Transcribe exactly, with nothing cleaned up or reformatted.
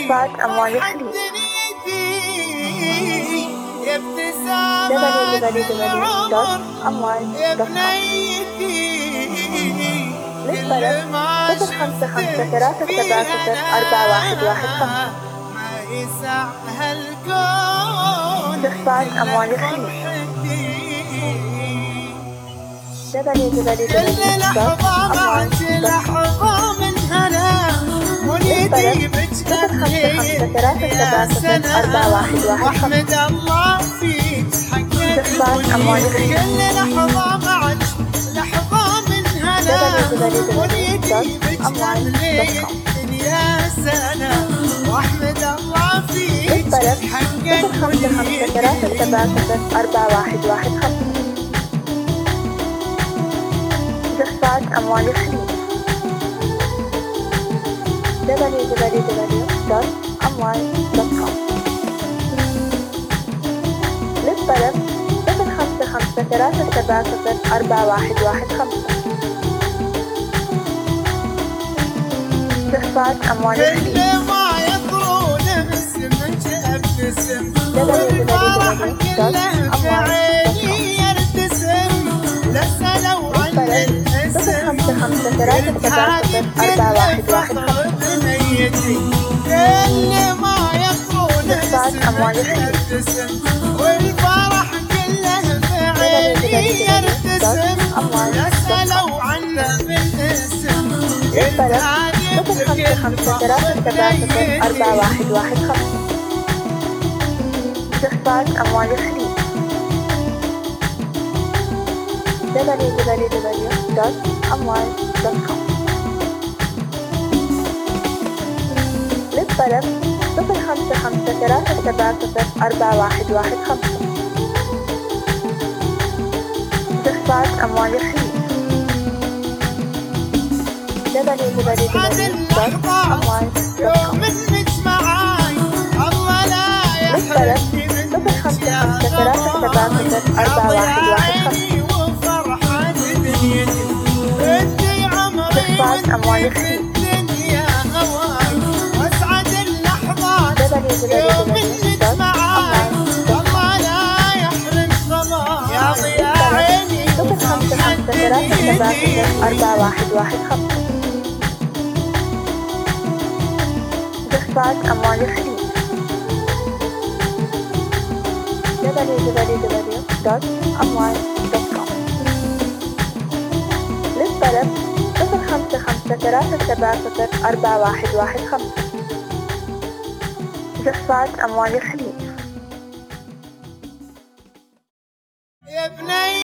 دفعت أموال الخليج دبليو دبليو دبليو دوت أموال دوت كوم للطلب صفر خمسة خمسة ثلاثة سبعة صفر أربعة واحد واحد خمسة دفعت أموال الخليج دبليو دبليو دبليو دوت أموال دوت كوم للطلب صفر خمسة خمسة ثلاثة سبعة صفر أربعة واحد واحد خمسة دفعت أموال الخليج دبليو دبليو دبليو دوت أموال دوت كوم للطلب صفر خمسة خمسة ثلاثة سبعة صفر أربعة واحد واحد خمسة دفعت أموال الخليج دبليو دبليو دبليو دوت أموال دوت كوم للطلب صفر خمسة خمسة ثلاثة سبعة صفر أربعة واحد واحد خمسة دفعت أموال الخليج دبليو دبليو دبليو دوت أموال دوت كوم للطلب صفر خمسة خمسة ثلاثة سبعة صفر أربعة واحد واحد خمسة دفعت أموال الخليج دبليو دبليو دبليو دوت أموال دوت كوم للطلب صفر خمسة خمسة ثلاثة سبعة صفر أربعة واحد واحد خمسة دفعت أموال الخليج دبليو دبليو دبليو دوت أموال دوت كوم للطلب صفر خمسة خمسة ثلاثة سبعة صفر أربعة واحد واحد خمسة دفعت أموال الخليج دبليو دبليو دبليو دوت أموال دوت كوم للطلب صفر خمسة خمسة ثلاثة سبعة صفر أربعة واحد واحد خمسة دفعت أموال الخليج دبليو دبليو دبليو دوت أموال دوت كوم صفر خمسة خمسة ثلاثة سبعة صفر أربعة واحد واحد خمسة دفعت أموال الخليج دبليو دبليو دبليو دوت أموال دوت كوم للطلب صفر خمسة خمسة ثلاثة سبعة صفر أربعة واحد واحد خمسة دفعت أموال الخليج.